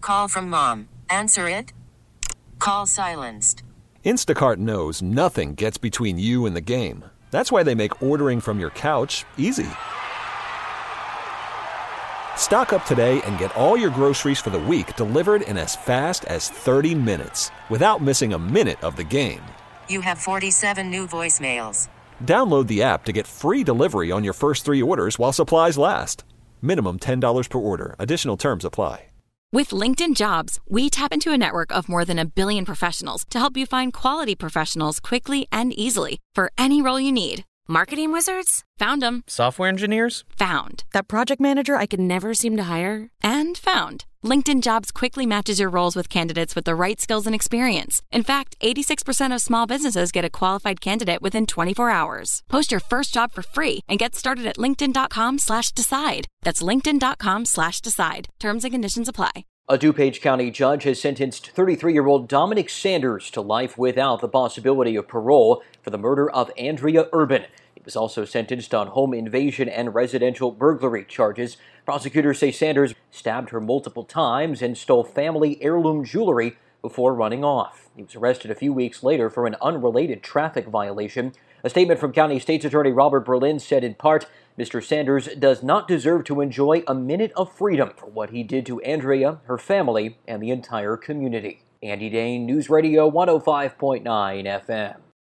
Call from mom. Answer it. Call silenced. Instacart knows nothing gets between you and the game. That's why they make ordering from your couch easy. Stock up today and get all your groceries for the week delivered in as fast as 30 minutes without missing a minute of the game. You have 47 new voicemails. Download the app to get free delivery on your first 3 orders while supplies last. Minimum $10 per order. Additional terms apply. With LinkedIn Jobs, we tap into a network of more than 1 billion professionals to help you find quality professionals quickly and easily for any role you need. Marketing wizards? Found them. Software engineers? Found. That project manager I could never seem to hire? And found. LinkedIn Jobs quickly matches your roles with candidates with the right skills and experience. In fact, 86% of small businesses get a qualified candidate within 24 hours. Post your first job for free and get started at linkedin.com/decide. That's linkedin.com/decide. Terms and conditions apply. A DuPage County judge has sentenced 33-year-old Dominic Sanders to life without the possibility of parole for the murder of Andrea Urban. He was also sentenced on home invasion and residential burglary charges. Prosecutors say Sanders stabbed her multiple times and stole family heirloom jewelry before running off. He was arrested a few weeks later for an unrelated traffic violation. A statement from County State's Attorney Robert Berlin said in part, Mr. Sanders does not deserve to enjoy a minute of freedom for what he did to Andrea, her family, and the entire community. Andy Dane, News Radio 105.9 FM.